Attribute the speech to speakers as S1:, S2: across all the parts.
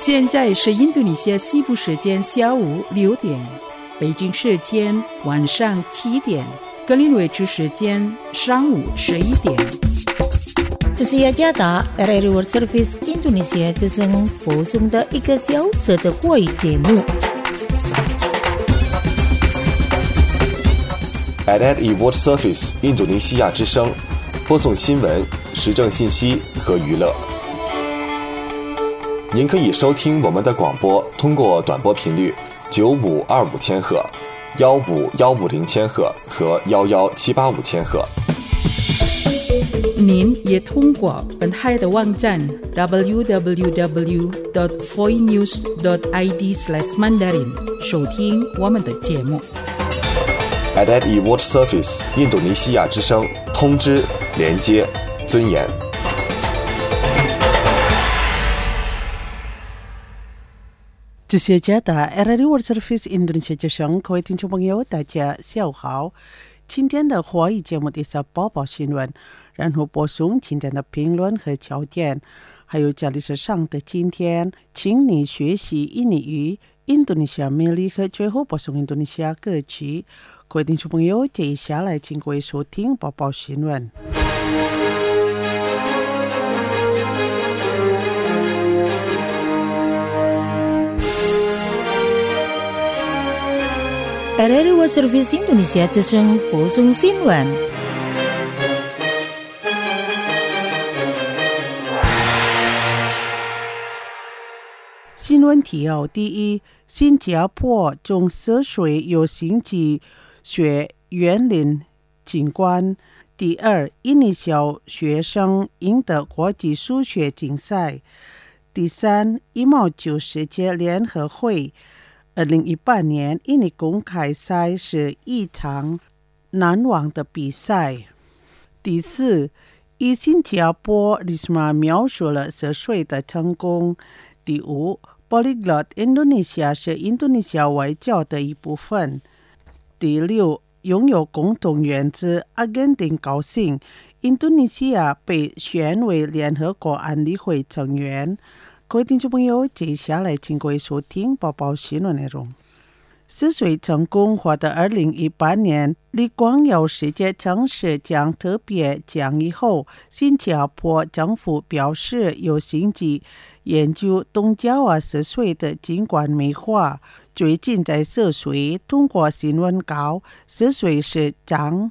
S1: 现在是印度尼西亚西部时间下午6点，北京时间晚上7点，格林威治时间上午11点。
S2: 这是雅加达 RRI World Service 印度尼西亚之声播送的1个小时的华语节目。
S3: RRI World Service 印度尼西亚之声播送新闻、时政信息和娱乐。您可以收听我们的广播，通过短波频率9525千赫、15150千赫和11785千赫。
S1: 您也通过本台的网站 www.voinews.id/mandarin 收听我们的节目。
S3: RRI World Service 印度尼西亚之声，通知、连接、尊严。
S4: 这是雅加达 RRI World Service 印度尼西亚之声，各位听众朋友，大家下午好。今天的华语节目的是播报新闻，然后播送今天的评论和焦点，还有这里是上的今天，请你学习印尼语、印度尼西亚魅力和最后播送印度尼西亚歌曲。各位听众朋友，接下来请各位收听播报新闻。
S2: RRI World Service 印度尼西亚之声播送新闻。
S4: 新闻提要：第一，新加坡中涉水有星级学园林景观；第二，印尼小学生赢得国际数学竞赛；第三，羽毛球世界联合会2018年印尼公开赛是一场难忘的比赛；第四，以新加坡 Risma 描述了涉水的成功；第五，Polyglot Indonesia 是印度尼西亚外交的一部分；第六，拥有共同原则，阿根廷高兴，印度尼西亚被选为联合国安理会成员。各位听众朋友，接下来请各位收听播报新闻内容。涉水成功获得2018年李光耀世界城市奖特别奖以后，新加坡政府表示有心机研究东爪哇涉水的景观美化。最近在涉水通过新闻稿，涉水市长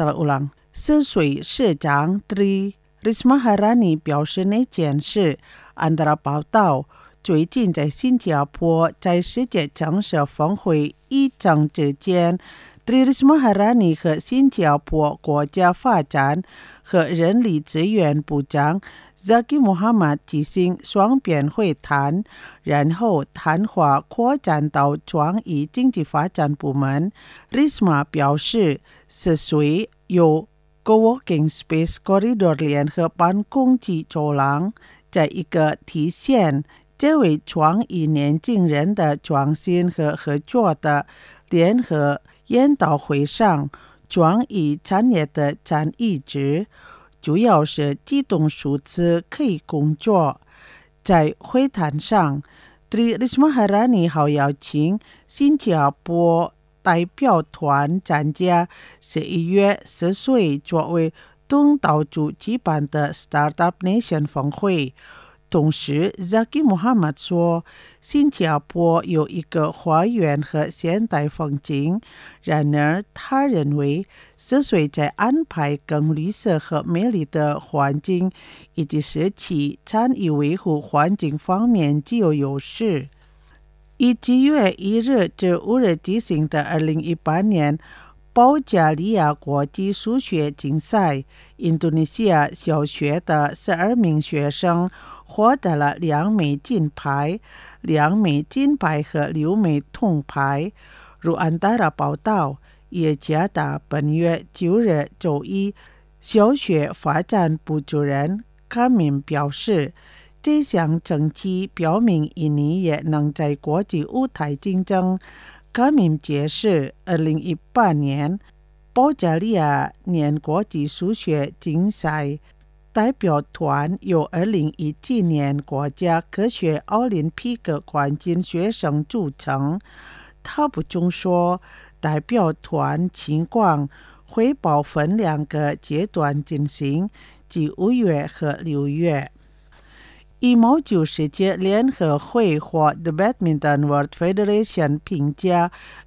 S4: Tri Risma Harani 表示那件事。安达拉报道，最近在新加坡在世界城市峰会议程之间，Tri Risma Harani 和新加坡国家发展和人力资源部长 Zaqy Mohamad 进行双边会谈，然后谈话扩展到创意经济发展部门。Risma 表示，涉水有 Co-working Space Corridor 联合办公及走廊。在一个体现这位创意年轻人的创新和合作的联合研讨会上，创意产业的占一值，主要是机动数字可以工作。在会谈上， Tri Risma Harani 还邀请新加坡代表团参加11月10岁作为东道主举办的 Startup Nation 峰会。同时 Zaqy Mohamad 说，新加坡有一个花园和现代风景，然而他认为涉水在安排更绿色和美丽的环境以及社区参与维护环境方面具有优势。以7月1日至5日举行的2018年保加利亚国际数学竞赛，印度尼西亚小学的12名学生获得了2枚金牌、2枚金牌和6枚铜牌。如安达拉报道，雅加达本月9日周一，小学发展部主任卡敏表示，这项成绩表明印尼也能在国际舞台竞争。卡敏解释，2018年保加利亚年国际数学竞赛代表团由2017年国家科学奥林匹克冠军学生组成。他补充说，代表团情况汇报分2个阶段进行，即5月和6月。羽毛球世界联合会或 The Badminton World Federation 评价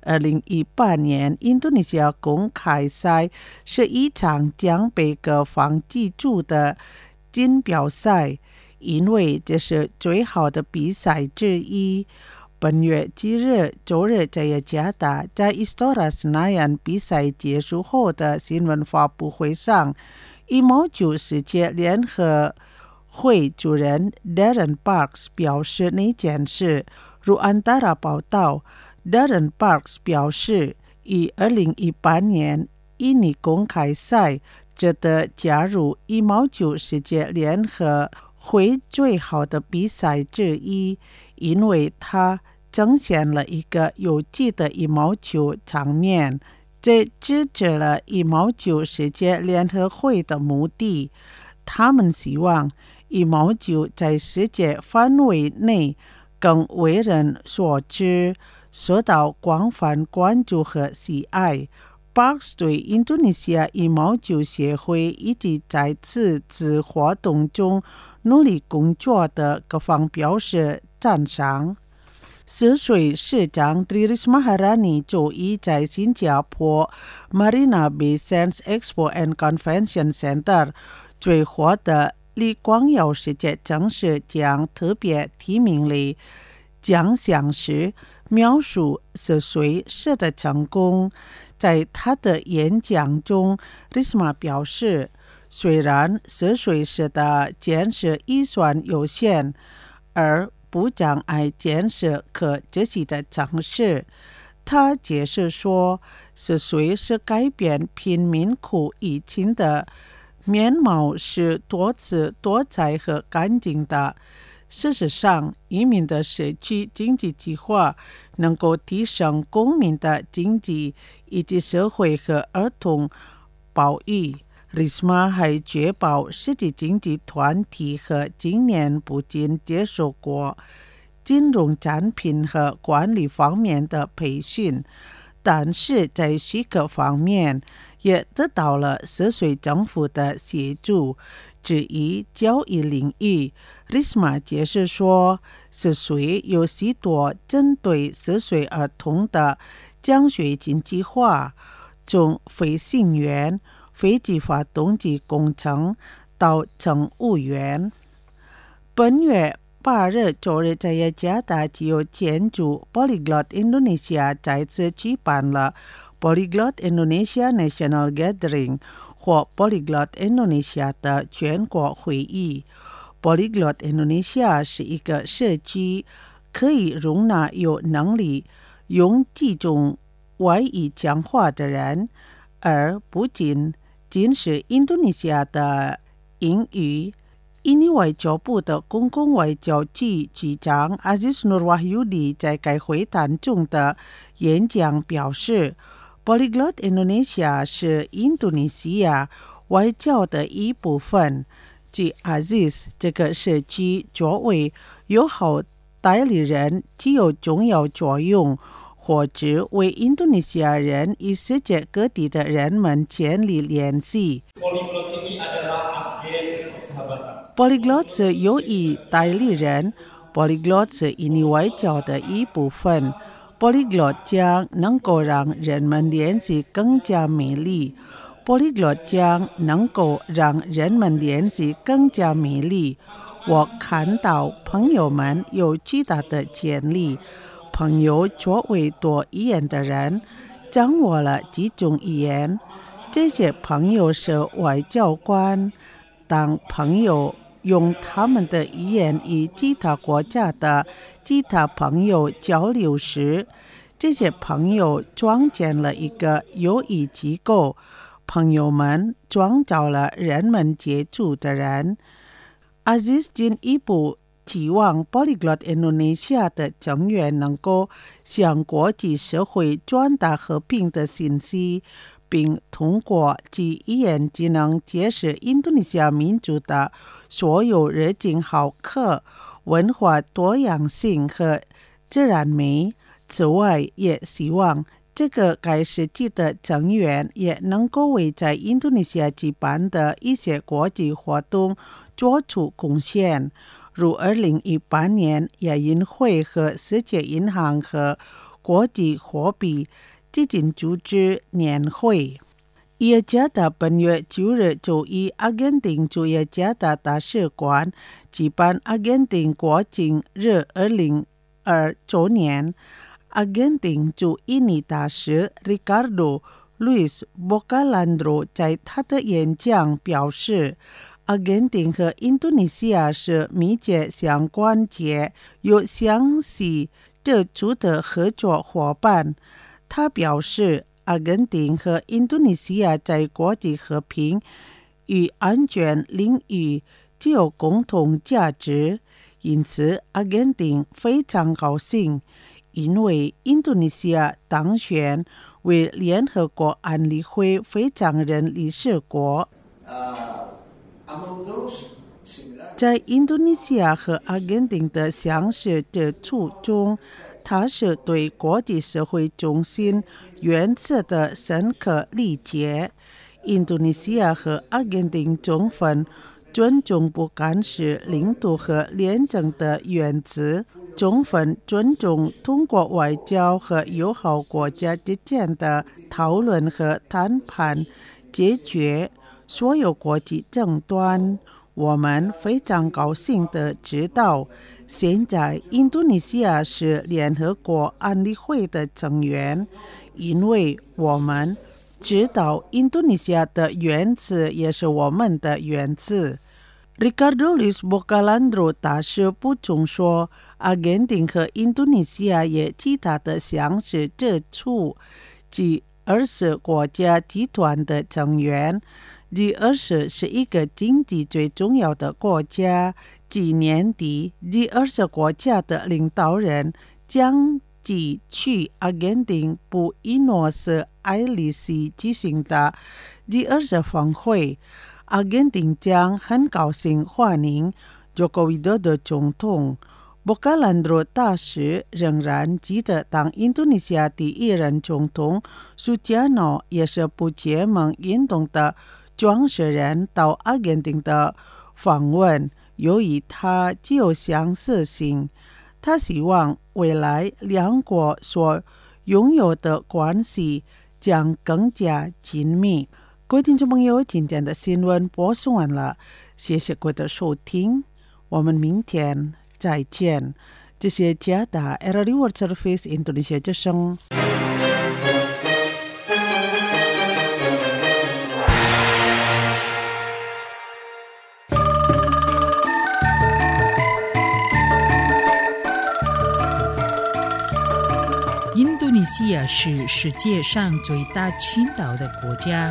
S4: 2018年印度尼西亚公开赛是一场将被各方记住的金标赛，因为这是最好的比赛之一。本月7日周日在雅加达在 Istora Senayan 比赛结束后的新闻发布会上，羽毛球世界联合会主任 Darren Parks 表示那件事。如安达拉报道， Darren Parks 表示，以2018年印尼公开赛值得加入羽毛球世界联合会最好的比赛之一，因为它呈现了一个有趣的羽毛球场面，这支持了羽毛球世界联合会的目的。他们希望羽毛球在世界范围内更为人所知，受到广泛关注和喜爱。Parks 对印度尼西亚羽毛球协会以及在此次活动中努力工作的各方表示赞赏。10岁市长 Tri Risma Harani 周一在新加坡 Marina Bay Sands Expo and Convention Center 最获得李光耀世界正式奖特别提名里奖项时，描述10岁时的成功。在他的演讲中， Risma 表示，虽然10岁时的建设预算有限，而不障碍建设可执行的城市。他解释说，10岁是改变贫民窟疫情的面貌是多姿多彩和干净的。事实上，移民的社区经济计划能够提升公民的经济以及社会和儿童保育。Risma 还确保世界经济团体和今年不仅接受过金融产品和管理方面的培训，但是在许可方面也得到了10岁政府的协助。至于教育领域， Risma 解释说，10岁有许多针对10岁儿童的奖学金计划，从飞行员、飞机发动机工程到乘务员。本月8日周日在雅加达具有建筑 Polyglot Indonesia 再次举办了 Polyglot Indonesia National Gathering 或 Polyglot Indonesia 的全国会议。 Polyglot Indonesia 是一个社区，可以容纳有能力用几种外语讲话的人，而不仅是印度尼西亚的英语。印尼外交部的公共外交局局长 Aziz Nur Wahyudi 在该会谈中的演讲表示， Polyglot Indonesia 是印度尼西亚外交的一部分。据 Aziz， 这个社区作为友好代理人具有重要作用，或者为印度尼西亚人与世界各地的人们建立联系。Polyglot 是友谊代理人， Polyglot 是印尼外交的一部分。 Polyglot 将能够让人们联系更加美丽。 Polyglot 将能够让人们联系更加美丽。我看到朋友们有巨大的潜力。朋友作为多语言的人，掌握了几种语言。这些朋友是外交官。当朋友用他们的语言与其他国家的其他朋友交流时，这些朋友创建了一个友谊机构。朋友们创造了人们接触的人。Aziz 进一步期望 Polyglot Indonesia 的成员能够向国际社会传达和平的信息， 并通过其一言即能揭示印度尼西亚民族的所有热情好客、文化多样性和自然美。此外，也希望这个该世纪的成员也能够为在印度尼西亚举办的一些国际活动做出贡献，如2018年亚运会和世界银行和国际货币基金组织年会。耶加达本月9日就以阿根廷驻耶加达大使馆举办阿根廷国庆日2020周年。阿根廷驻印尼大使 Ricardo Luis Bocalandro 在他的演讲表示，阿根廷和印度尼西亚是密切相关且有相似之处的合作伙伴。他表示，阿根廷和印度尼西亚在国际和平与安全领域具有共同价值，因此阿根廷非常高兴，因为印度尼西亚当选为联合国安理会非常任理事国。在印度尼西亚和阿根廷的相似之处中，它是对国际社会中心原则的深刻理解。印度尼西亚和阿根廷充分尊重不干涉领土和廉政的原则，充分尊重通过外交和友好国家之间的讨论和谈判解决所有国际争端。我们非常高兴地知道，现在印度尼西亚是联合国安理会的成员，因为我们知道印度尼西亚的原则也是我们的原则。Ricardo Luis Bocalandro 大使补充说，阿根廷和印度尼西亚也其他的相似之处，即20国家集团的成员。G20 是一个经济最重要的国家，即年底 G20 国家的领导人将即去阿根廷布宜诺斯艾利斯举行的 G20 峰会。阿根廷将很高兴欢迎 Joko Widodo 总统。Bocalandro 大使仍然记得，当印度尼西亚第一任总统苏加诺也是不结盟运动的创始人到阿根廷的访问，由于他具有相似性，他希望未来两国所拥有的关系将更加紧密。各位听众朋友，今天的新闻播送完了，谢谢各位的收听，我们明天再见。这是加达 RRI World Service Indonesia 之声。
S1: 印度尼西亚是世界上最大群岛的国家。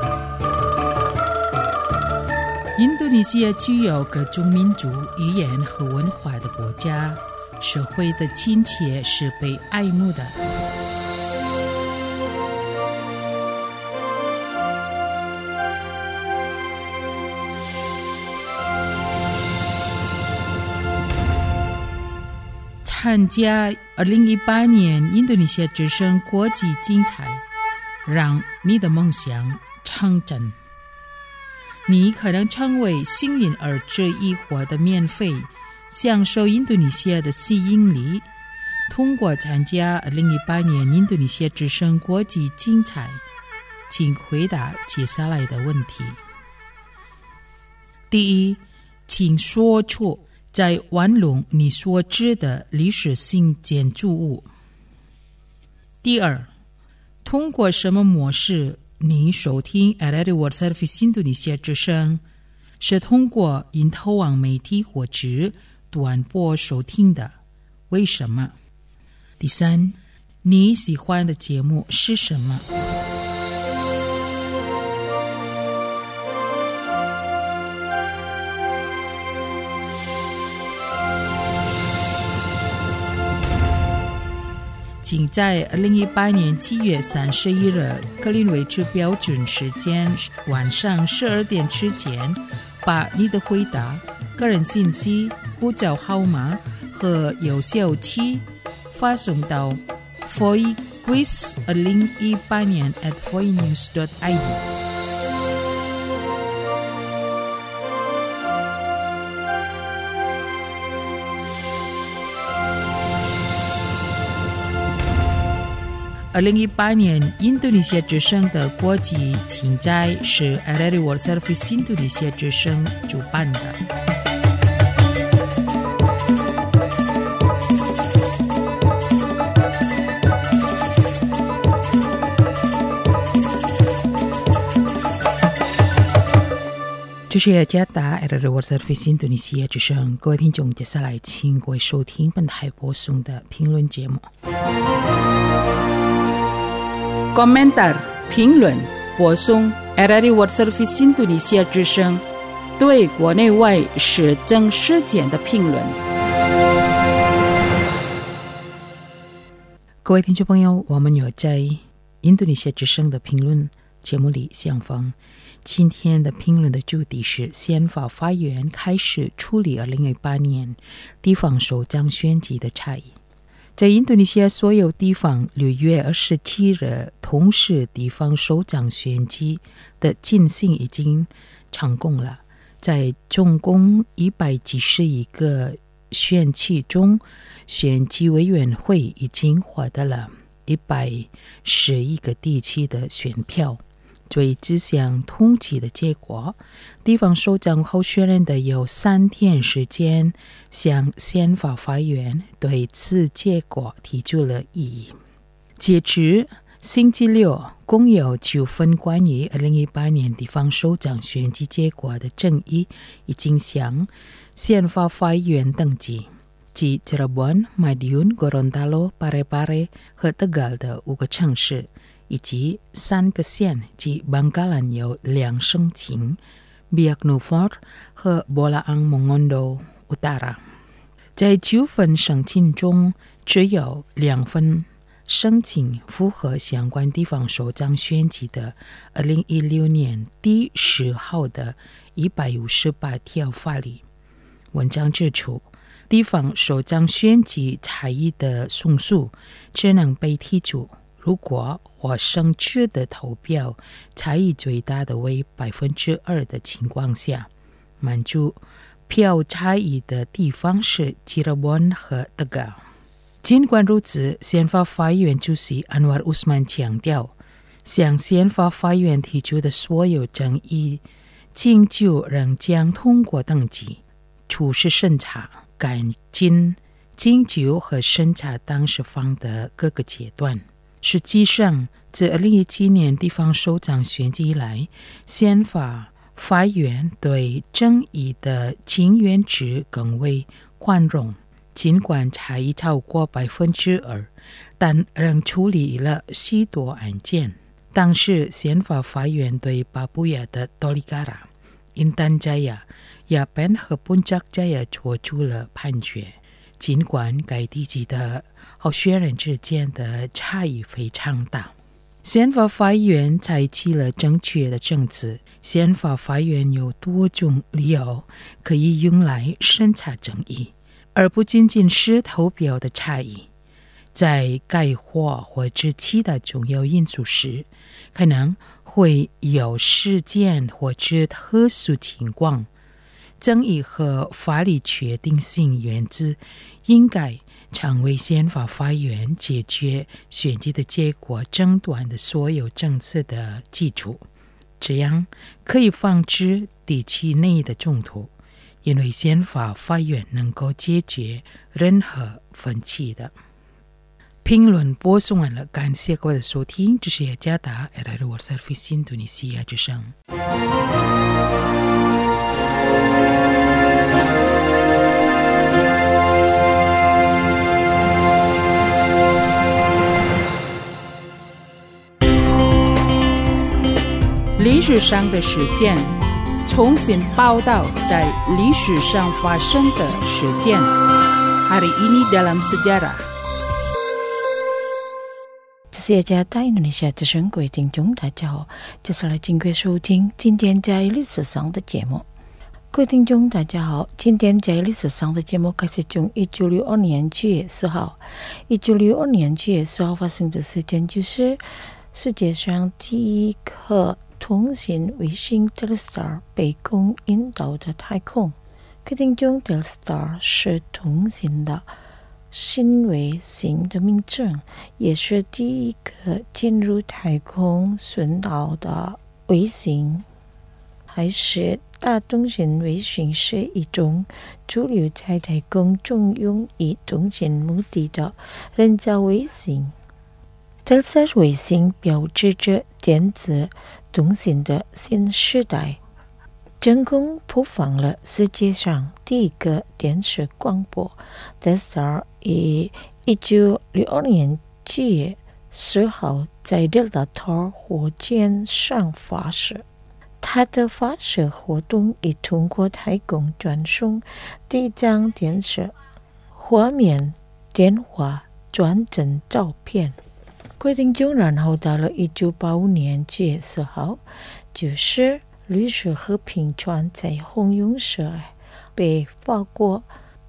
S1: 印度尼西亚具有各种民族、语言和文化的国家，社会的亲切是被爱慕的。参加2018年印度尼西亚之声国际竞赛，让你的梦想成真。你可能成为幸运儿这一获得免费享受印度尼西亚的吸引力。通过参加2018年印度尼西亚之声国际竞赛，请回答接下来的问题。第一，请说出在玩弄你所知的历史性建筑物。第二，通过什么模式你收听 RRI World Service 印度尼西亚之声？是通过因投网媒体或者短波收听的，为什么？第三，你喜欢的节目是什么？ 仅在2018年7月31日格林威治标准时间晚上12点之前，把你的回答、个人信息、护照号码和邮箱期发送到 foiquiz2018@foinews.id。2018年印度尼西亚之声的国际竞赛是 RRI World Service 印度尼西亚之声主办的。这是雅加达 RRI World Service 印度尼西亚之声，各位听众，接下来请各位收听本台播送的评论节目。Komentar 评论播送 RRI World Service 印度尼西亚之声对国内外时政事件的评论。各位听众朋友，我们有在印度尼西亚之声的评论节目里相逢。今天的评论的主题是宪法法院开始处理2018年地方首长选举的差异。在印度尼西亚所有地方6月27日同时地方首长选举的进行已经成功了。在总共191个选区中，选举委员会已经获得了111个地区的选票。最这项统计的结果，地方首长候选人的有3天时间向宪法法院对此结果提出了异议。截至星期六，共有9份关于2018年地方首长选举结果的争议已经向宪法法院登记。即 Cirebon、Madiun、Gorontalo、Parepare 和 Tegal 的5个城市，以及3个县及 Bangkalan 有2申请 Biak Numfor 和 Bolaang Mongondo Utara。在9份申请中，只有2份申请符合相关地方首长选举的2016年第10号的158条法律。文章指出，地方首长选举差异的胜诉只能被提出，如果获胜者的投票差异最大的为 2% 的情况下，满足票差异的地方是 Cirebon 和 Tegal。 尽管如此，宪法法院主席 Anwar Usman 强调，向宪法法院提出的所有争议请求仍将通过登记、初试审查、赶进、请求和审查当事方的各个阶段。实际上，自2017年地方首长选举以来，宪法法院对争议的请愿值更为宽容。尽管差异超过 2%， 但仍处理了许多案件。当时宪法法院对巴布亚的多利嘎拉、Intan Jaya、Yapen 和 Puncak Jaya 做出了判决。尽管该地区的候选人之间的差异非常大，宪法法院采取了正确的政策。宪法法院有多种理由可以用来审查争议，而不仅仅是投票的差异。在改划或者其他重要因素时，可能会有事件或者特殊情况。争议和法律确定性原则应该成为宪法法院解决选举的结果争端的所有政策的基础，这样可以防止地区内的冲突，因为宪法法院能够解决任何分歧的。评论播送完了，感谢各位的收听，这是雅加达 RRI World Service 印度尼西亚之声。历史上的事件，重新报道在历史上发生的事件。Hari ini dalam sejarah。
S2: 是雅加达印度尼西亚之声，各位听众大家好，接下来请各位收听今天在历史上的节目。各位听众大家好，今天在历史上的节目开始从1962年9月4号。1962年9月4号发生的事件就是世界上第一颗通信卫星 Telstar 被空引导的太空。各位听众 ，Telstar 是通信的新卫星的名称，也是第一个进入太空轨道的卫星。还是大通信卫星是一种主流在太空中用以通信目的的人造卫星。Telstar 卫星标志着电子通信的新时代，成功播放了世界上第一个电视广播。Telstar 于1962年9月10号在 Delta Tor 火箭上发射。它的发射活动以通过太空传送第一张电视画面、电话转成照片。各位听众，然后到了1985年9月4号，就是绿色和平船在红勇士被法国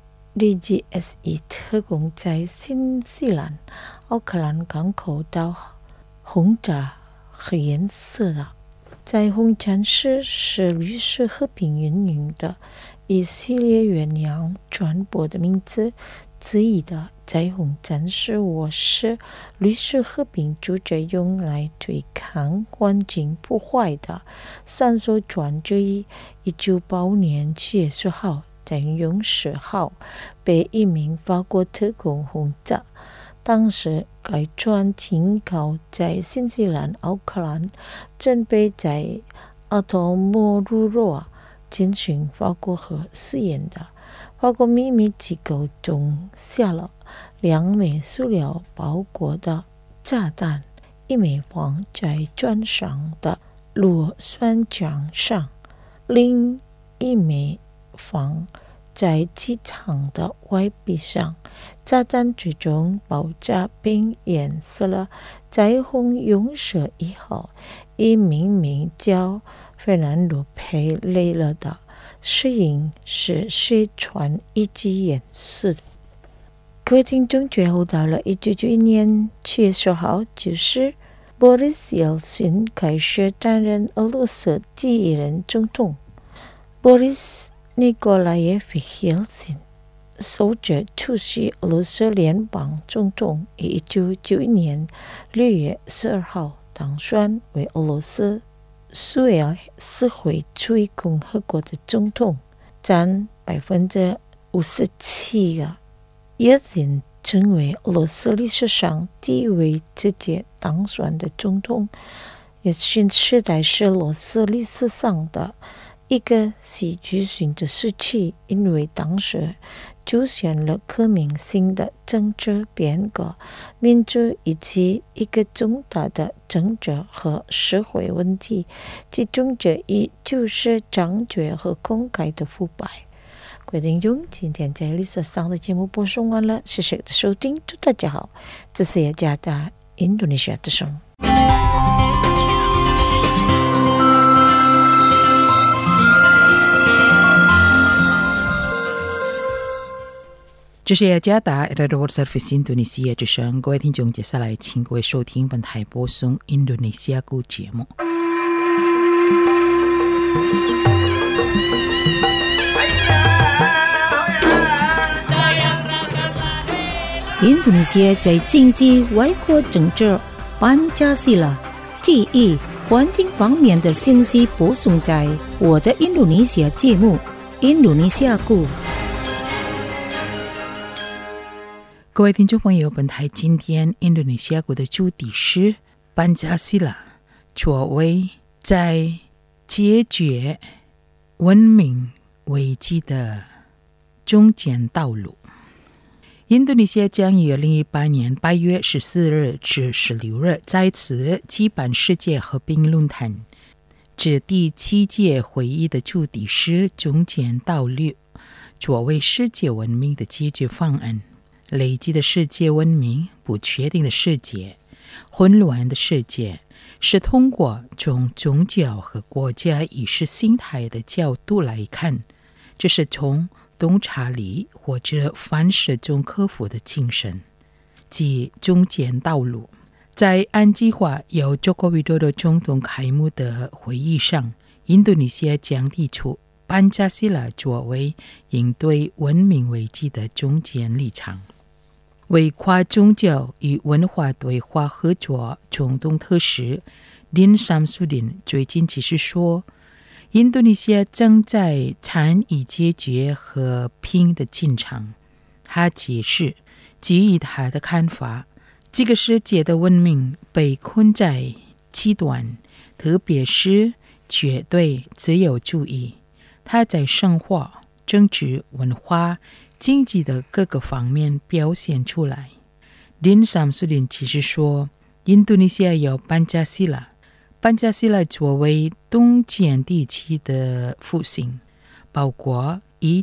S2: DGSE 特工在新西兰奥克兰港口到轰炸和颜色的。在红战士是绿色和平运营的一系列远洋船舶的名字之一的在红战士，我是绿色和平组织用来对抗环境破坏的3艘船之一。1985年7月10号，在勇士号被一名法国特工轰炸。当时该船停靠在新西兰奥克兰，准备在阿托莫鲁罗进行法国核试验的。法国秘密机构中下了2枚塑料包裹的炸弹，1枚放在船上的螺旋桨上，另1枚放在机场的外壁上。炸弹最终爆炸并淹死了在红勇士1号一名名叫费南多·佩雷勒的适应是水船一级淹死的。各位听众，最后到了1991年7月10号，就是波利斯·耶尔逊开始担任俄罗斯第一任总统。波利斯·尼古拉耶夫·耶尔逊首次出席俄罗斯联邦总统，于1991年6月12号当选为俄罗斯苏维埃社会主义共和国的总统，占57%的。耶尔逊成为俄罗斯历史上第一位直接当选的总统，也新时代是俄罗斯历史上的一个戏剧性的时期，因为当时出现了革命性的政治变革，民主以及一个重大的政治和社会问题，其中之一就是猖獗和公开的腐败。各位听众，今天在历史上的节目播送完了，谢谢的收听，祝大家好，这是雅加达印度尼西亚之声。
S1: 这是雅加达 Radio Service 印度尼西亚之声，各位听众，接下来请各位收听本台播送印度尼西亚语节目。
S2: 印度尼西亚在经济、外国政治、班加西拉、地域、环境方面的信息播送在我的印度尼西亚节目《印度尼西亚语》。
S1: 各位听众朋友，本台今天印度尼西亚国的主题是班加西拉，作为在解决文明危机的中间道路。印度尼西亚将于2018年8月14日至16日在此举办世界和平论坛，这第7届会议的主题是中间道路，作为世界文明的解决方案。累积的世界文明，不确定的世界， 混乱的世界是通过从宗教和国家意识形态的角度来看，这是从洞察力或者反射中克服的精神，即中间道路。在安计划由佐科维多多总统开幕的会议上，印度尼西亚将提出班加西拉作为应对文明危机的中间立场，为跨宗教与文化对话合作冲动特使林sam苏丁最近只是说，印度尼西亚正在参与解决和平的进程。他解释，基于他的看法，这个世界的文明被困在极端，特别是绝对自由主义。它在生活、政治、文化、经济的各个方面表现出来。林sam苏丁其实说，印度尼西亚有班加西拉，班加西拉作为东间地区的复兴，包括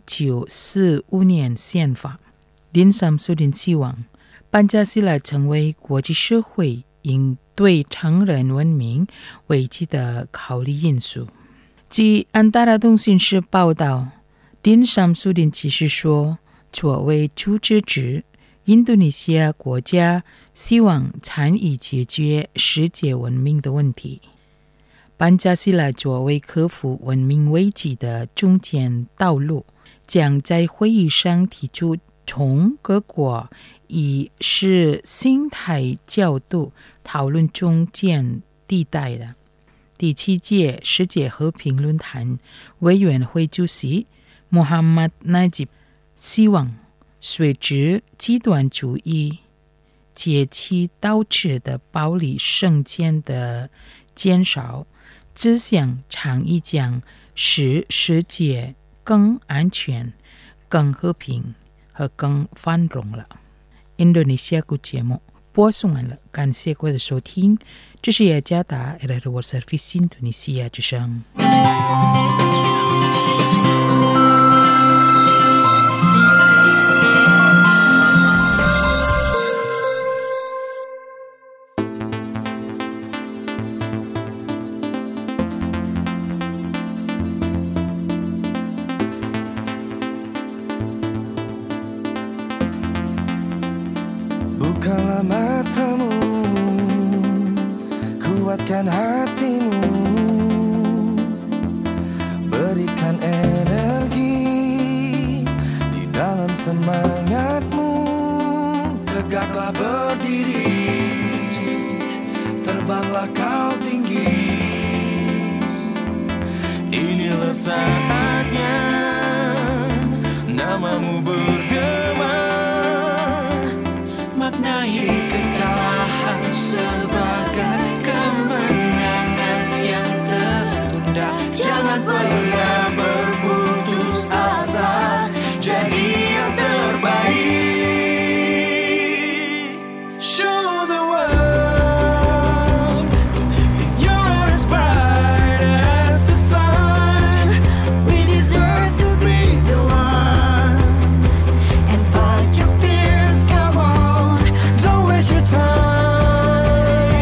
S1: 1945年宪法。林sam苏丁希望班加西拉成为国际社会应对承认文明危机的考虑因素。据安达拉通讯社报道，林sam苏丁其实说，作为组织者，印度尼西亚国家希望参与解决世界文明的问题。班加西拉作为克服文明危机的中间道路，将在会议上提出从各国以是心态角度讨论中间地带的。第7届世界和平论坛委员会主席穆罕默德·纳吉希望，随着极端主义崛起导致的暴力事件的减少，这项倡议将使世界更安全、更和平和更繁荣了。印度尼西亚节目播送完了，感谢各位的收听。这是雅加达 Radio Service 印度尼西亚之声。
S5: Bukalah matamu, kuatkan hatimu, berikan energi di dalam semangatmu. Tegaklah berdiri, terbanglah kau tinggi. Inilah saatnya namamu bergema, maknai kekalahan sebagai kemenangan yang tertunda. Jangan pernah berputus asa, jadi yang terbaik. Show the world you're as bright as the sun. We deserve to be the one and fight your fears. Come on, don't waste your time.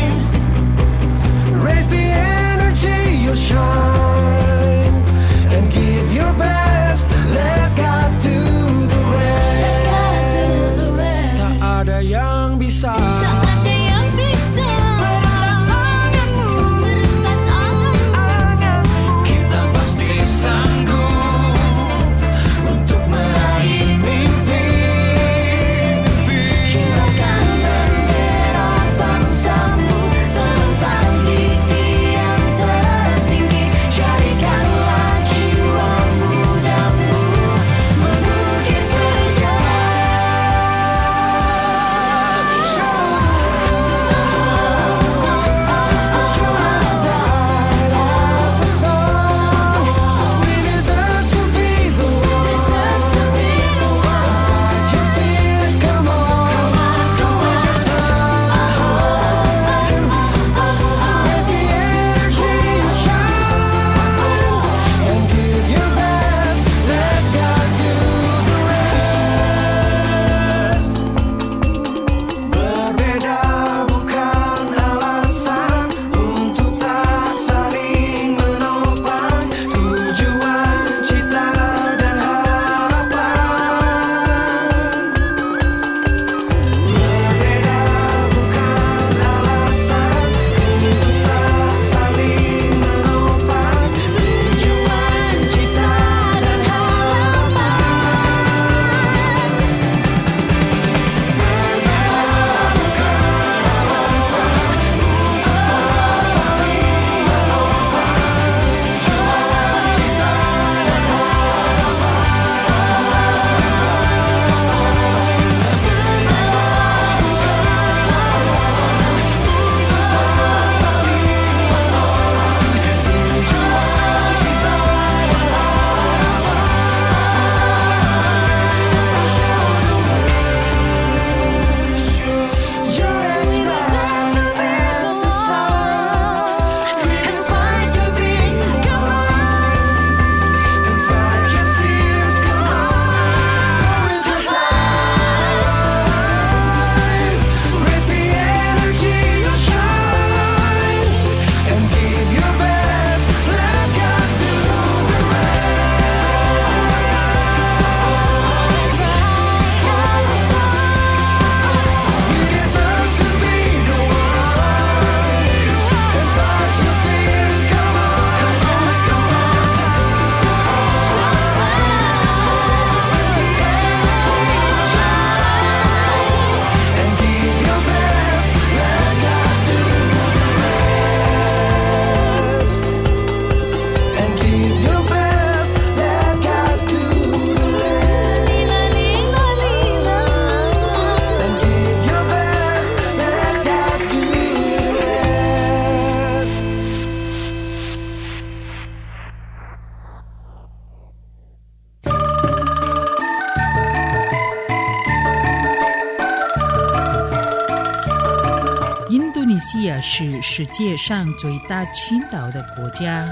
S1: 尼西亚是世界上最大群岛的国家。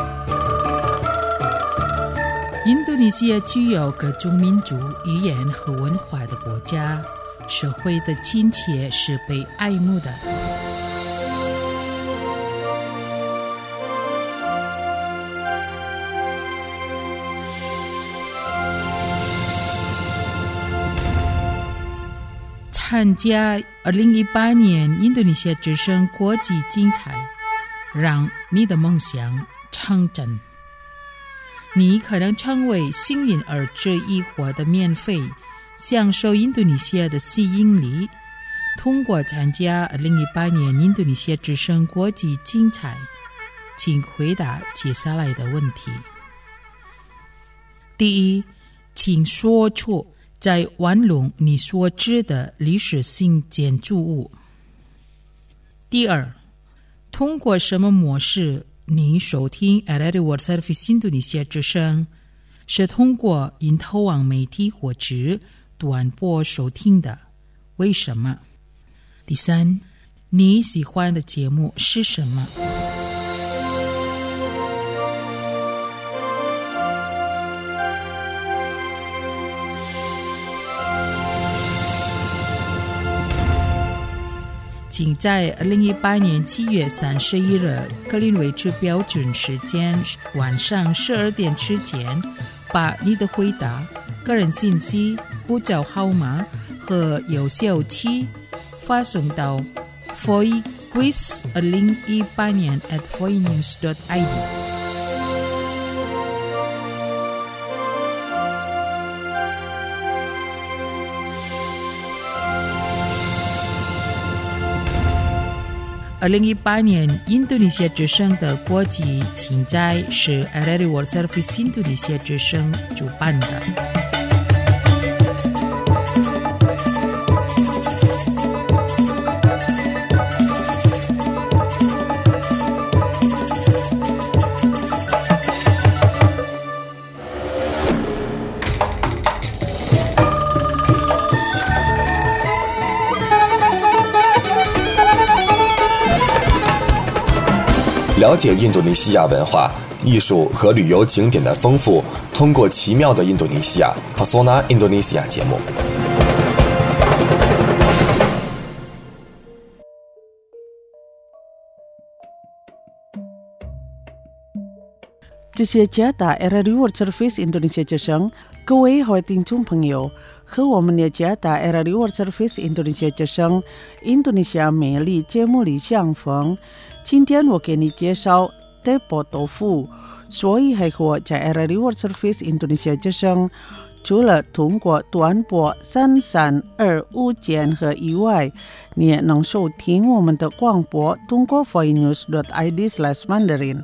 S1: 印度尼西亚具有各种民族、语言和文化的国家，社会的亲切是被爱慕的。参加2018年印度尼西亚之声国际竞赛，让你的梦想成真。你可能成为幸运儿这一获得免费享受印度尼西亚的吸引力。通过参加2018年印度尼西亚之声国际竞赛，请回答接下来的问题。第一，请说出在玩弄你所知的历史性建筑物。第二，通过什么模式你收听 Radio World Service 印度尼西亚之声？是通过因投网媒体或者短波收听的，为什么？第三，你喜欢的节目是什么？请在2018年7月31日格林威治标准时间晚上12点之前，把你的回答、个人信息、护照号码和邮箱期发送到 foiquiz2018年@foinews.id。2018年印度尼西亚之声的国际竞赛是 Radio World Service 印度尼西亚之声主办的。
S3: 了解印度尼西亚文化、艺术和旅游景点的丰富，通过奇妙的印度尼西亚 Pesona Indonesia 节目。
S4: 这些加大 Radio World Service Indonesia 之声，各位好听众朋友，和我们的加大 Radio World Service Indonesia 之声印度尼西亚美丽节目里相逢。今天我给你介绍德波豆腐，所以还和我在 Radio World Service Indonesia 之声，除了通过短波3325千赫以外，你也能收听我们的广播，通过 foinews.id/Mandarin。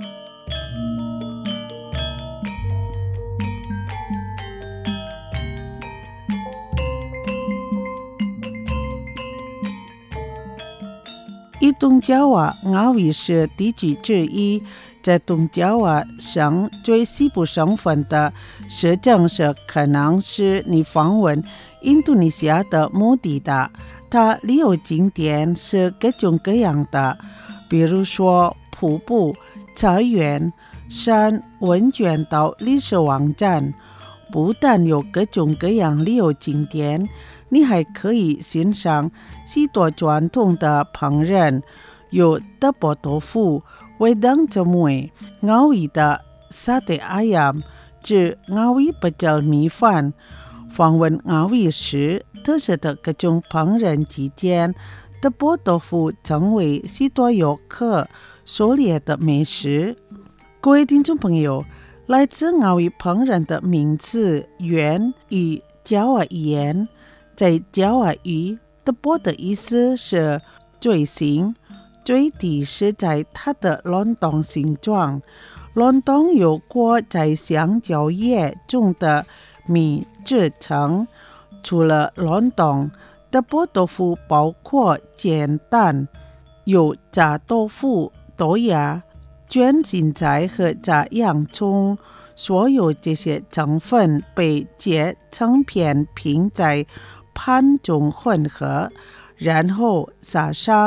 S4: 以东爪哇雅语是地区之一，在东爪哇省最西部省份的市政是可能是你访问印度尼西亚的目的的。它旅游景点是各种各样的，比如说瀑布、草原、山、温泉到历史网站。不但有各种各样旅游景点，你还可以欣赏许多传统的烹饪，有德波豆腐、wedang jamuy、雅语的沙爹ayam、指雅语pecel米饭。访问雅语时，特色的各种烹饪期间，德波豆腐成为许多游客狩猎的美食。各位听众朋友，来自雅语烹饪的名字源于爪哇语言，在爪哇语，德波的意思是锥形，锥体是在它的卵洞形状，卵洞由裹在香蕉叶中的米制成。除了卵洞，德波豆腐包括煎蛋、有炸豆腐、豆芽、卷芹菜和炸洋葱，所有这些成分被切成片拼在盘中混合，然后撒上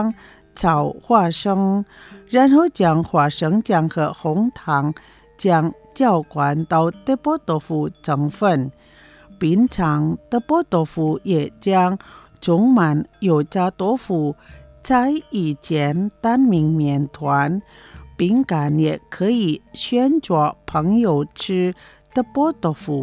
S4: 炒花生，然后将花生酱和红糖酱搅拌到德波豆腐成分。平常德波豆腐也将充满油炸豆腐在一间单明面团，饼干也可以选做朋友吃德波豆腐。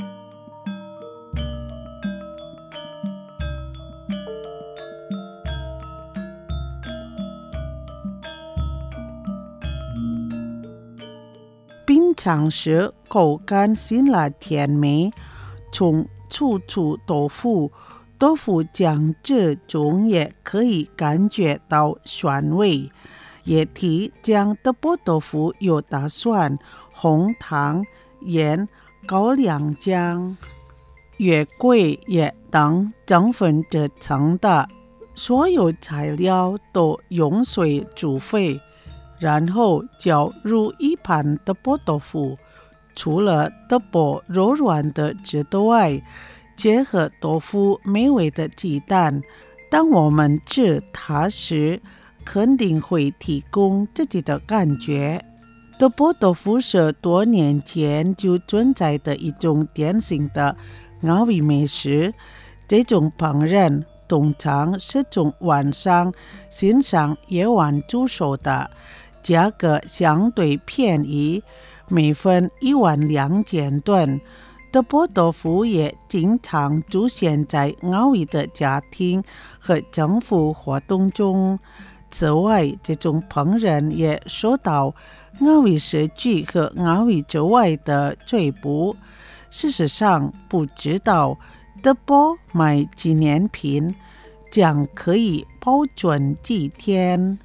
S4: 品尝时口感辛辣甜美，从醋豆腐酱汁中也可以感觉到酸味。也提将德波豆腐有大蒜、红糖、盐、高粱酱、月桂叶等成分制成的，所有材料都用水煮沸，然后搅入一盘德波豆腐。除了德波柔软的汁的外，结合豆腐美味的鸡蛋，当我们吃它时肯定会提供自己的感觉。德波豆腐是多年前就存在的一种典型的奥维美食，这种烹饪通常是从晚上欣赏夜晚煮熟的，价格相对便宜，每份12000吨。德波豆腐也经常出现在奥维的家庭和政府活动中。此外，这种烹饪也受到奥维社区和奥维之外的追捕。事实上，不知道德波卖纪念品将可以保存几天。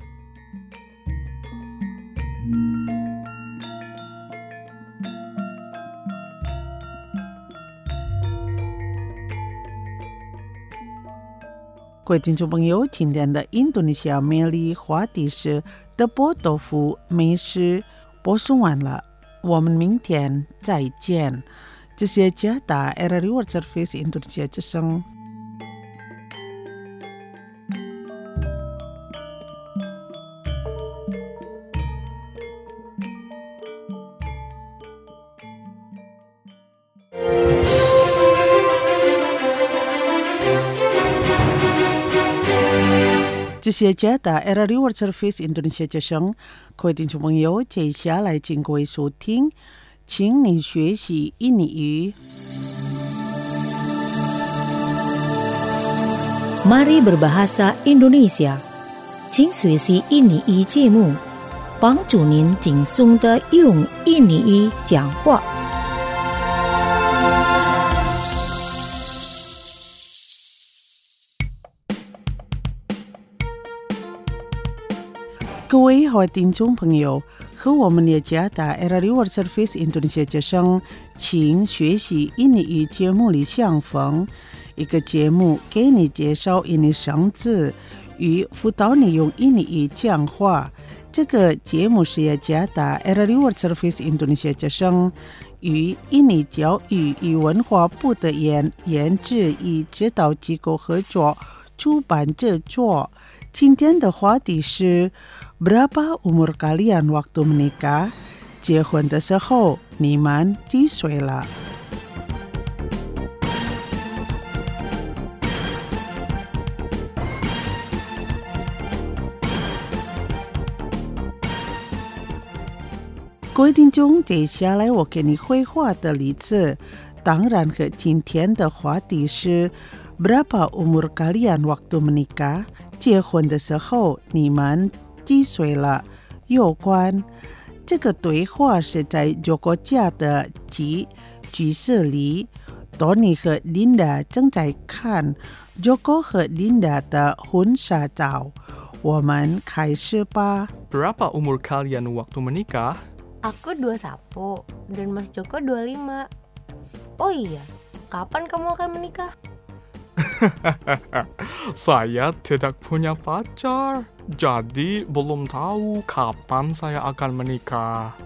S4: 各位听众朋友，今天的印度尼西亚美丽话题是德波豆腐美食播送完了，我们明天再见。这是加达 RRI World Service Indonesia 之声。这些加达 RRI World Service Indonesia 之声，各位听众朋友，接下来请各位收听，请你学习印尼语。
S2: Mari berbahasa Indonesia， 请学习印尼语节目，帮助您轻松地用印尼语讲话。
S4: 各位好听众朋友，和我们的加达 RRI World Service Indonesia 之声，请学习印尼语节目里相逢，一个节目给你介绍印尼生字与辅导你用印尼语讲话。这个节目是由加达 RRI World Service Indonesia 之声与印尼教育与文化部的研制与指导机构合作出版制作。今天的话题是Berapa umur kalian waktu menikah？ 结婚的时候你们几岁了？各位听众，接下来我给你绘画的例子，当然和今天的话题是Berapa umur kalian waktu menikah？ 结婚的时候你们几岁了有关。这个对话是在Joko家的居室里，多尼和Linda正在看Joko和Linda的婚纱照。我们开始吧。
S6: Berapa umur kalian waktu menikah?
S7: Aku 21 dan Mas Joko 25. Oh iya, kapan kamu akan menikah?
S6: Saya tidak punya pacar, jadi belum tahu kapan saya akan menikah.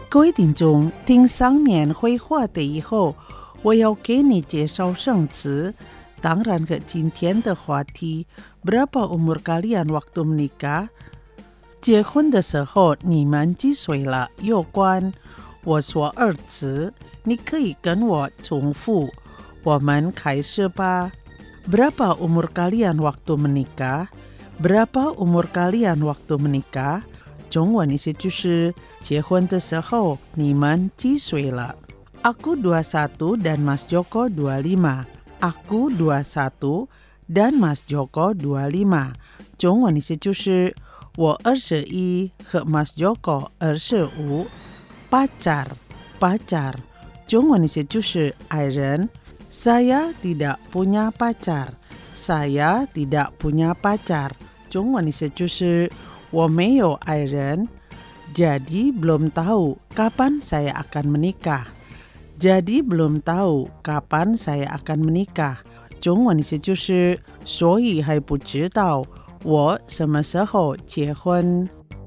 S4: 各位听众，听上面绘画的以后，我要给你介绍生词。当然和今天的话题 Berapa umur kalian waktu menikah? 结婚的时候你们几岁了有关。我说二词，你可以跟我重复。我们开始吧。Berapa umur kalian waktu menikah? Berapa umur kalian waktu menikah? 中文意思就是结婚的时候你们几岁了。Aku 21 dan Mas Joko 25. Aku 21 dan Mas Joko 25. 中文意思就是我21和 Mas Joko 25。Pacar, pacar. 中文意思就是爱人。Saya tidak punya pacar. Saya tidak punya pacar. 中文意思就是我没有爱人。Jadi belum tahu kapan saya akan menikah. Jadi belum tahu kapan saya akan menikah. 中文意思就是所以还不知道我什么时候结婚。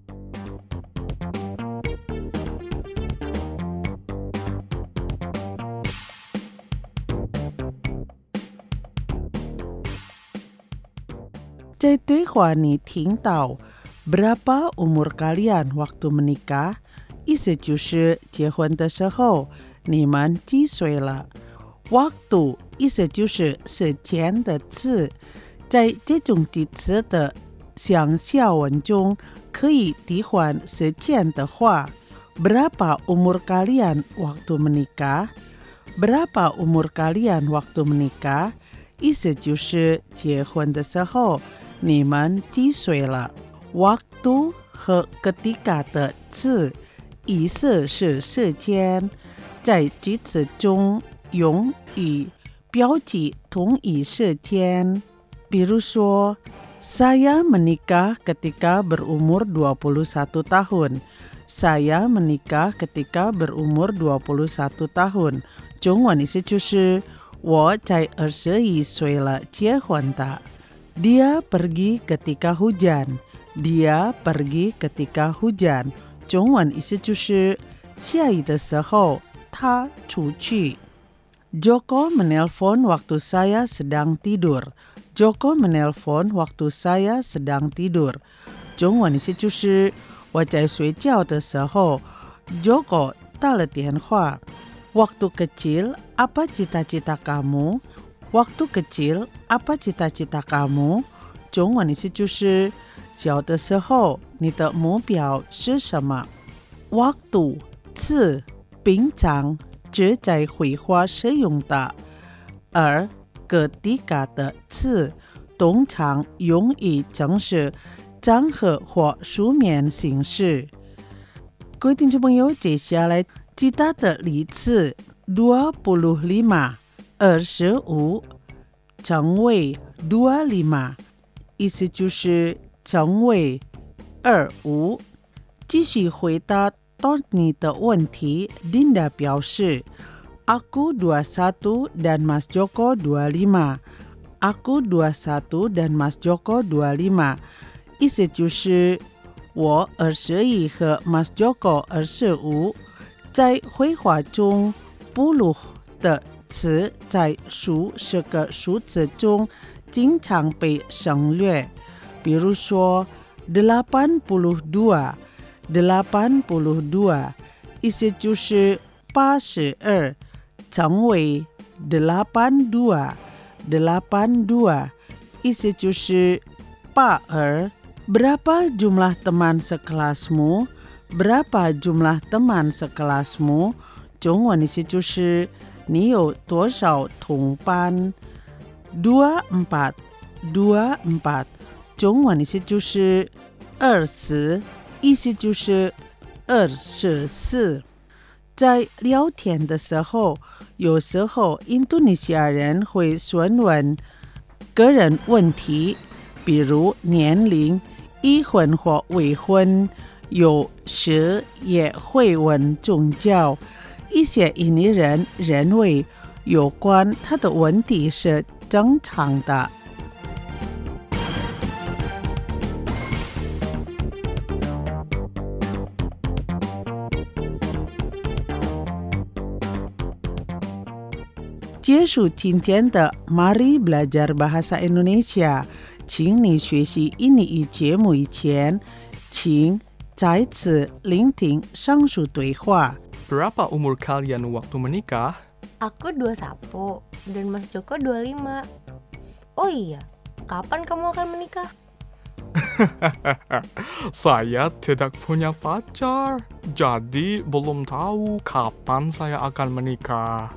S4: 在对话你听到 Berapa umur kalian waktu menikah? 意思就是结婚的时候你们几岁了。Waktu 意思就是时间的词，在这种句子的上下文中可以替换时间的话 Berapa umur kalian waktu menikah? Berapa umur kalian waktu menikah? 意思就是结婚的时候你们几岁了。Waktu 和 ketika 的词意思是时间，在句子中用以标记同一时间。比如说 Saya menikah ketika berumur 21 tahun. Saya menikah ketika berumur 21 tahun. 中文意思就是我在21岁了结婚的。Dia pergi ketika hujan. Dia pergi ketika hujan. 中文意思就是下雨的时候他出去。Joko menelpon waktu saya sedang tidur. Joko menelpon waktu saya sedang tidur. 中文意思就是我在睡觉的时候 Joko 打了电话。Waktu kecil, apa cita-cita kamu? Waktu kecil, apa cita-cita kamu? 中文意思就是小的时候你的目标是什么。Waktu 词平常只在绘画使用的，而ketika 的词通常用于正式场合或书面形式。各位听众朋友，接下来其他的例词25 25成为25，意思就是成为25。继续回答到你的问题 Dinda 表示 Aku 21 dan Mas Joko 25。 Aku 21 dan Mas Joko 25， 意思就是我21和 Mas Joko 25。在绘画中 puluh 的词在数十个数字中经常被省略，比如说82 82， 意思就是82成为82 82， 意思就是82。 Berapa jumlah teman sekelasmu? Berapa jumlah teman sekelasmu? 中文意思就是你有多少同班。 24 24， 中文意思就是20， 意思就是24。在聊天的时候，有时候印度尼西亚人会询问个人问题，比如年龄、已婚或未婚，有时也会问宗教。一些印尼人认为有关他的问题是正常的。 结束今天的 Mari Belajar Bahasa Indonesia， 请你学习印尼语节目以前，请再次聆听上述对话。
S6: Berapa umur kalian waktu menikah?
S7: Aku 21 dan Mas Joko 25. Oh iya, kapan kamu akan menikah?
S6: Saya tidak punya pacar, jadi belum tahu kapan saya akan menikah.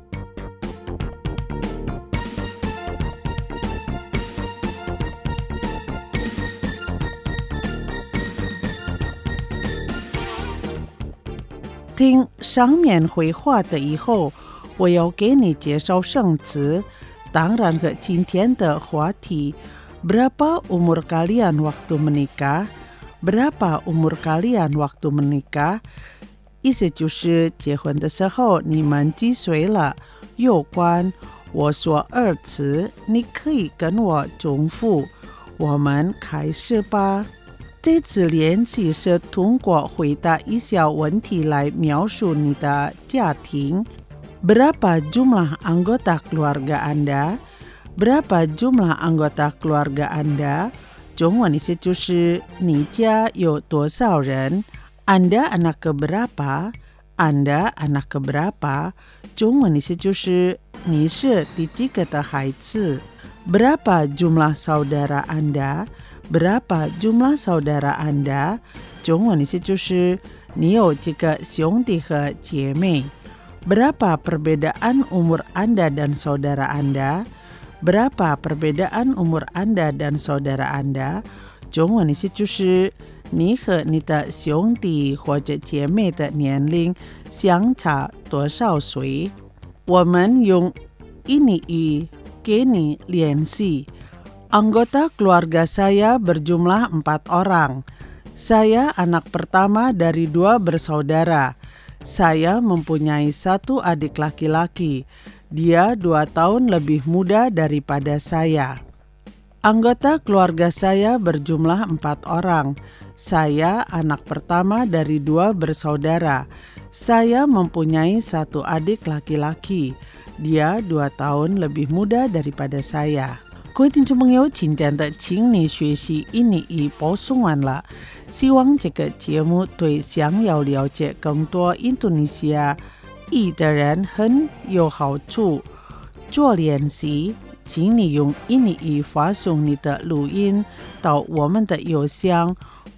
S4: "听上面绘画的以后，我要给你介绍生词，当然和今天的话题。Berapa umur kalian waktu menikah? Berapa umur kalian waktu menikah? 意思就是结婚的时候你们几岁了？有关我说二词，你可以跟我重复。我们开始吧。这次练习是通过回答以下问题来描述你的家庭。Berapa jumlah anggota keluarga Anda? Berapa jumlah anggota keluarga Anda? 中文意思就是你家有多少人？ Anda anak keberapa? Anda anak keberapa? 中文意思就是你是第几个的孩子？ Berapa jumlah saudara Anda? Berapa jumlah saudara Anda? 中文意思就是你有几个兄弟和姐妹？ Berapa perbedaan umur Anda dan saudara Anda? Berapa perbedaan umur Anda dan saudara Anda? 中文意思就是你和你的兄弟或者姐妹的年龄相差多少岁？我们用印尼语给你练习。Anggota keluarga saya berjumlah 4 orang. Saya anak pertama dari 2 bersaudara. Saya mempunyai 1 adik laki-laki. Dia 2 tahun lebih muda daripada saya. Anggota keluarga saya berjumlah 4 orang. Saya anak pertama dari 2 bersaudara. Saya mempunyai 1 adik laki-laki. Dia 2 tahun lebih muda daripada saya. 各位听众朋友，今天的请你学习印尼语播送完了，希望这个节目对想要了解更多印度尼西亚语的人很有好处。做练习，请你用印尼语发送你的录音到我们的邮箱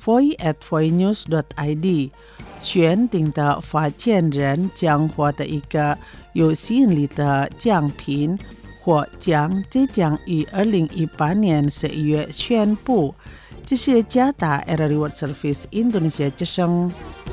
S4: foi@foinews.id， 选定的发件人将获得一个有吸引力的奖品，或将即将于2018年11月宣布。这是加达 RRI World Service Indonesia 之声。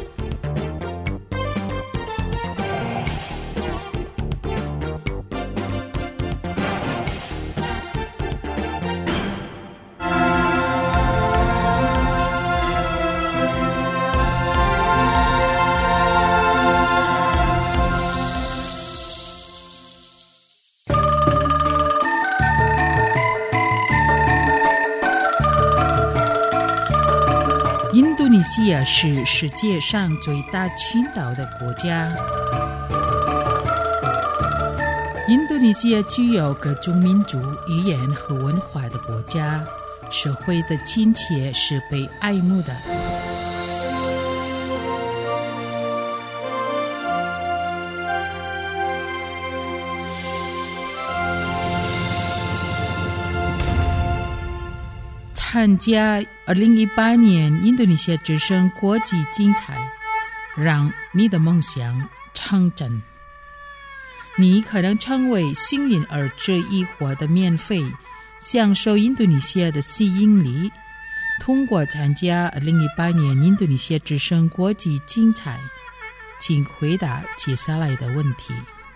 S1: 印度尼西亚是世界上最大群岛的国家。印度尼西亚具有各种民族、语言和文化的国家，社会的亲切是被爱慕的。参加2018年印度尼西亚之声国际竞赛，让你的梦想成真。你可能成为幸运儿这一获得免费享受印度尼西亚的吸引力。通过参加2018年印度尼西亚之声国际竞赛，请回答接下来的问题。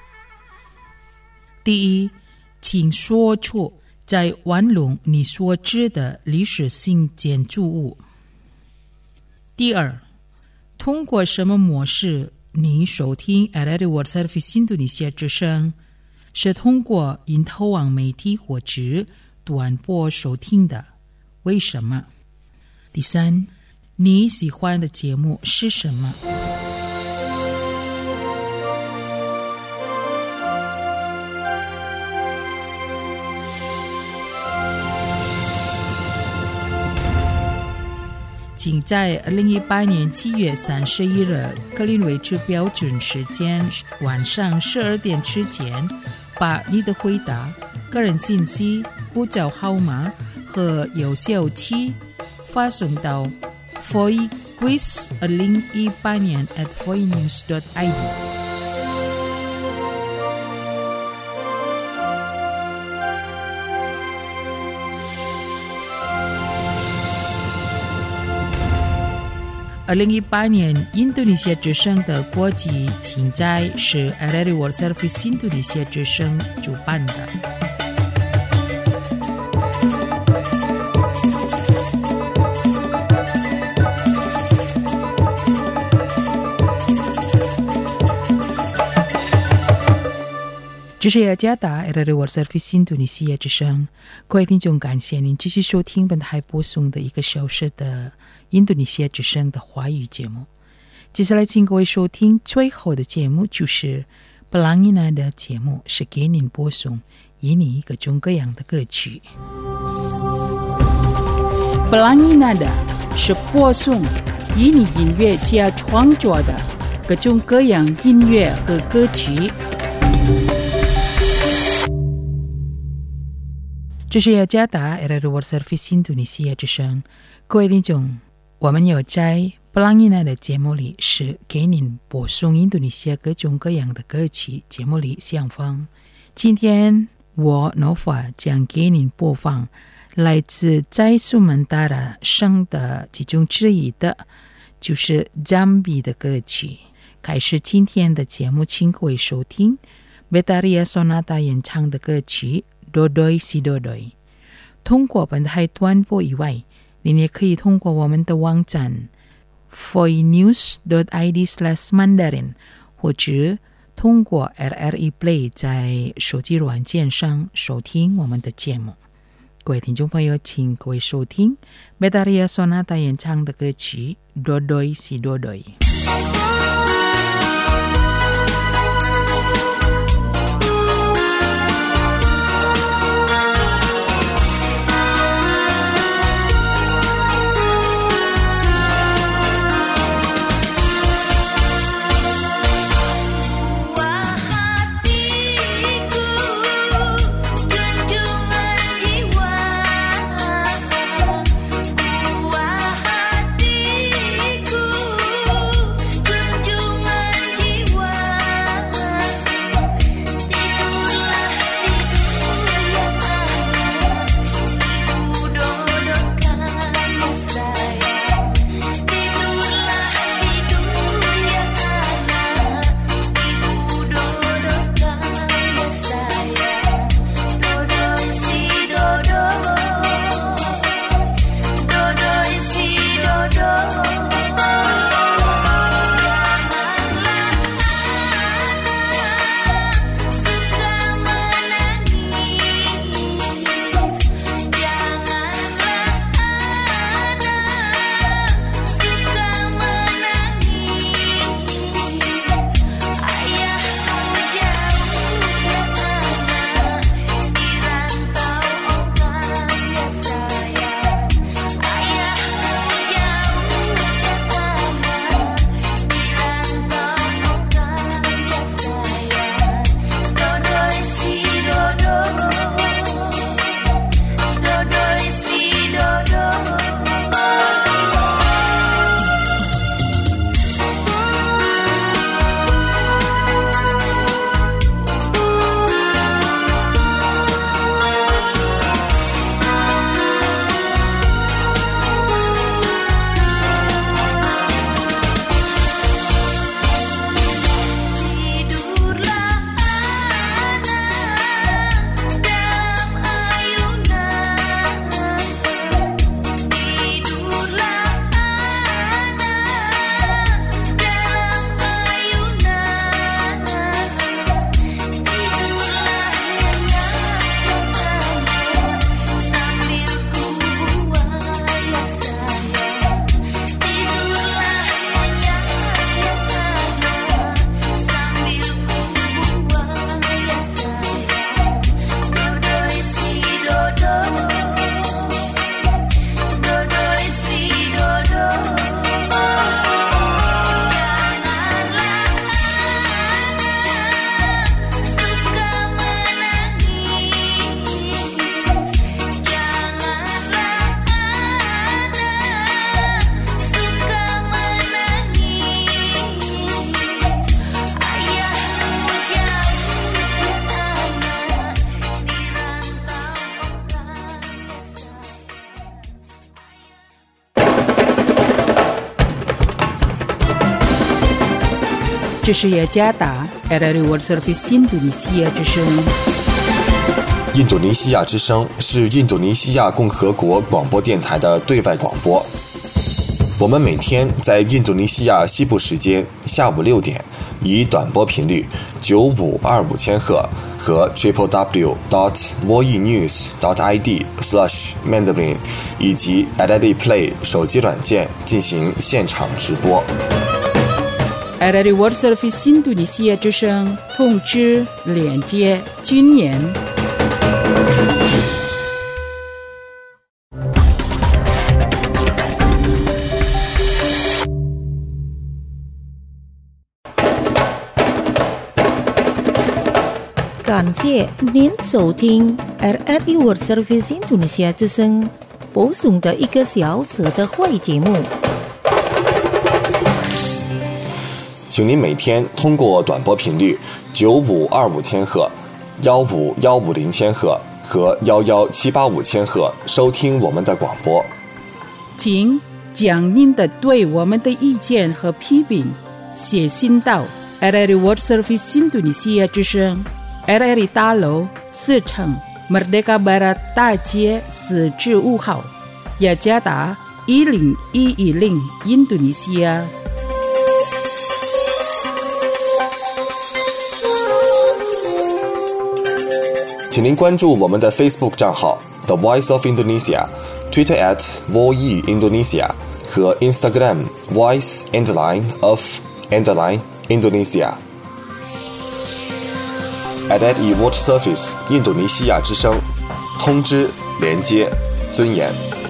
S1: 第一，请说出在玩龙你所知的历史性建筑物。第二，通过什么模式你收听 RRI World Service 印度尼西亚之声？是通过因头网媒体或者短波收听的，为什么？第三，你喜欢的节目是什么？ 请在2018年7月31日格林威治标准时间晚上12点之前，把你的回答、个人信息、护照号码和邮箱期发送到 foiquiz2018@foinews.id。2018年印度尼西亚之声的国际竞赛是 RRI World Service 印度尼西亚之声主办的。这是雅加达 RRI World Service 印度尼西亚之声，各位听众，感谢您继续收听本台播送的1个小时的印度尼西亚之声的华语节目。接下来请各位收听最后的节目，就是布朗伊娜的节目，是给您播送印尼各种各样的歌曲。
S8: 布朗伊娜的是播送印尼音乐家创作的各种各样音乐和歌曲。
S1: 这是雅加达 RRI World Service 印度尼西亚之声，各位听众，我们有在布朗伊娜的节目里是给您播送印度尼西亚各种各样的歌曲，节目里相逢。今天我 Nova 将给您播放来自在苏门答腊省的其中之一的，就是 Jambi 的歌曲。开始今天的节目，请各位收听 Betharia Sonata 演唱的歌曲Dodoi Si Dodoi。通过本台短波以外，您也可以通过我们的网站 foinews.id/mandarin 或者通过 RRI Play 在手机软件上收听我们的节目。各位听众朋友，请各位收听 Betharia Sonata 演唱的歌曲 Dodoi Si Dodoi。
S5: Hatiku
S8: 这是雅加达 RRI World Service 印度尼西亚之声。
S3: 印度尼西亚之声是印度尼西亚共和国广播电台的对外广播。我们每天在印度尼西亚西部时间下午6点，以短波频率9525千赫和 www.voenews.id/Mandarin 以及 RRI Play 手机软件进行现场直播。
S8: RRI World Service 印度尼西亚之声通知连接军演。
S2: 感谢您收听 RRI World Service 印度尼西亚之声播送的1个小时的会节目。
S3: 请您每天通过短波频率9525千赫、15150千赫和11785千赫收听我们的广播。
S8: 请将您的对我们的意见和批评写信到 RRI World Service 印度尼西亚之声RRI 大楼4层 Merdeka Barat 大街4至5号，雅加达10110，印度尼西亚。
S3: 请您关注我们的 Facebook 账号 The Voice of Indonesia、Twitter @VoeIndonesia 和 Instagram Voice_of_Indonesia。RRI World Service 印度尼西亚之声，通知、连接、尊严。